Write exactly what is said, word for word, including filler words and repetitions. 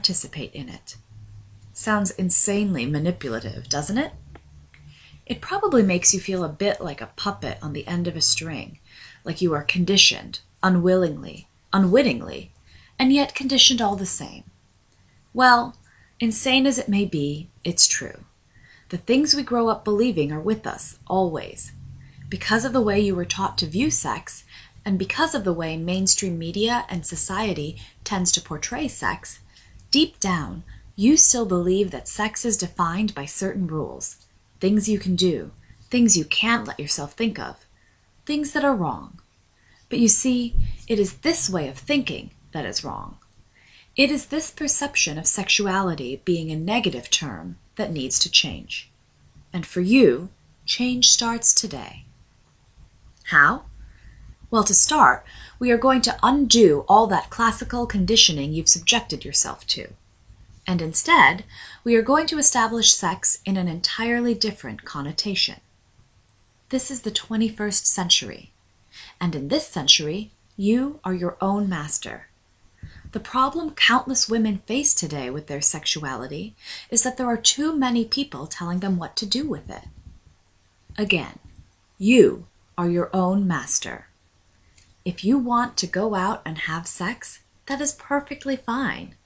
participate in it. Sounds insanely manipulative, doesn't it? It probably makes you feel a bit like a puppet on the end of a string, like you are conditioned, unwillingly, unwittingly, and yet conditioned all the same. Well, insane as it may be, it's true. The things we grow up believing are with us, always. Because of the way you were taught to view sex, and because of the way mainstream media and society tends to portray sex, deep down, you still believe that sex is defined by certain rules, things you can do, things you can't let yourself think of, things that are wrong. But you see, it is this way of thinking that is wrong. It is this perception of sexuality being a negative term that needs to change. And for you, change starts today. How? Well, to start, we are going to undo all that classical conditioning you've subjected yourself to. And instead, we are going to establish sex in an entirely different connotation. This is the twenty-first century, and in this century, you are your own master. The problem countless women face today with their sexuality is that there are too many people telling them what to do with it. Again, you are your own master. If you want to go out and have sex, that is perfectly fine.